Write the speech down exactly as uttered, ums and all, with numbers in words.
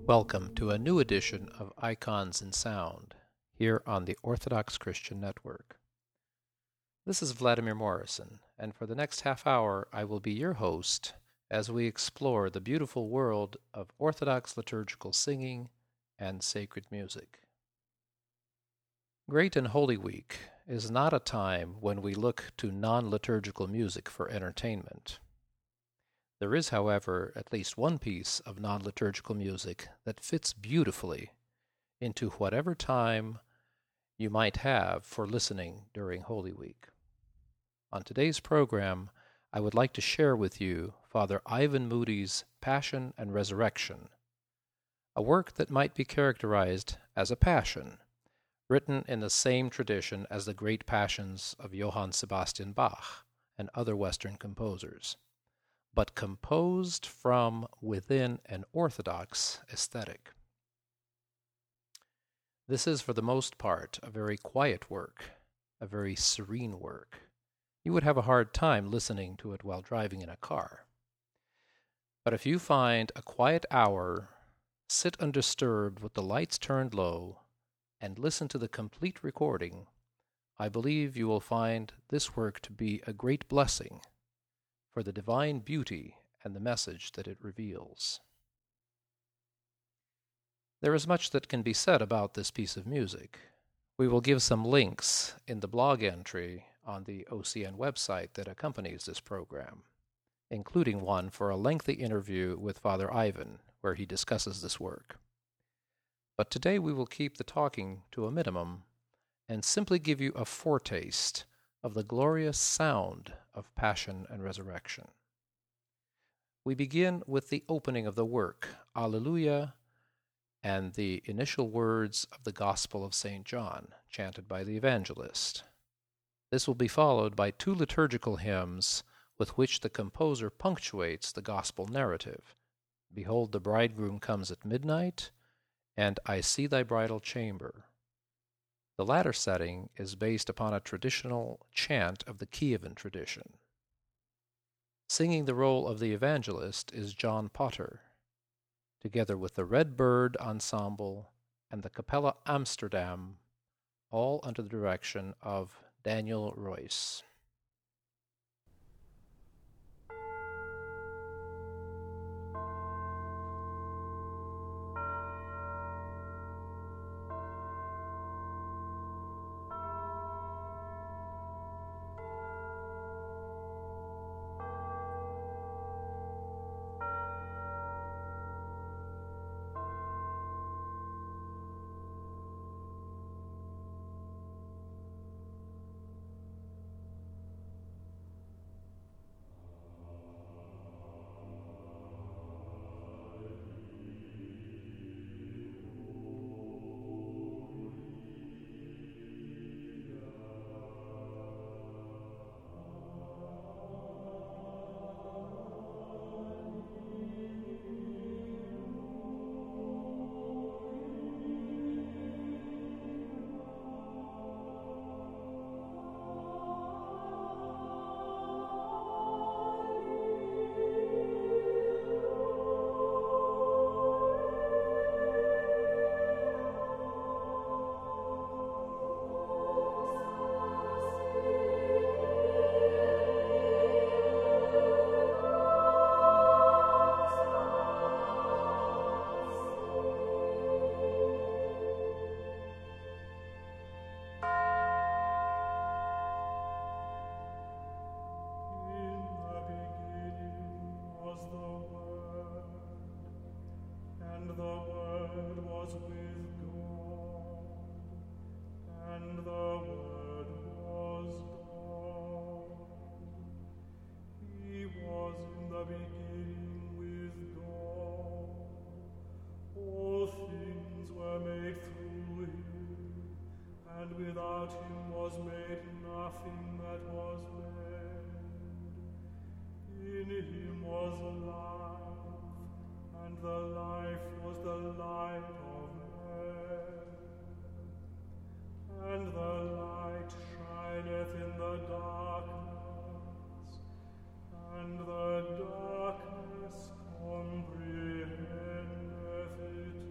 Welcome to a new edition of Icons in Sound, here on the Orthodox Christian Network. This is Vladimir Morrison, and for the next half hour I will be your host as we explore the beautiful world of Orthodox liturgical singing and sacred music. Great and Holy Week is not a time when we look to non-liturgical music for entertainment. There is, however, at least one piece of non-liturgical music that fits beautifully into whatever time you might have for listening during Holy Week. On today's program, I would like to share with you Father Ivan Moody's Passion and Resurrection, a work that might be characterized as a passion, written in the same tradition as the great passions of Johann Sebastian Bach and other Western composers, but composed from within an Orthodox aesthetic. This is, for the most part, a very quiet work, a very serene work. You would have a hard time listening to it while driving in a car. But if you find a quiet hour, sit undisturbed with the lights turned low, and listen to the complete recording, I believe you will find this work to be a great blessing for the divine beauty and the message that it reveals. There is much that can be said about this piece of music. We will give some links in the blog entry on the O C N website that accompanies this program, including one for a lengthy interview with Father Ivan, where he discusses this work. But today we will keep the talking to a minimum and simply give you a foretaste of the glorious sound of Passion and Resurrection. We begin with the opening of the work, Alleluia, and the initial words of the Gospel of Saint John, chanted by the evangelist. This will be followed by two liturgical hymns with which the composer punctuates the Gospel narrative, Behold, the bridegroom comes at midnight, and I see thy bridal chamber. The latter setting is based upon a traditional chant of the Kievan tradition. Singing the role of the evangelist is John Potter, together with the Red Bird Ensemble and the Capella Amsterdam, all under the direction of Daniel Royce. Without him was made nothing that was made. In him was life, and the life was the light of men. And the light shineth in the darkness, and the darkness comprehendeth it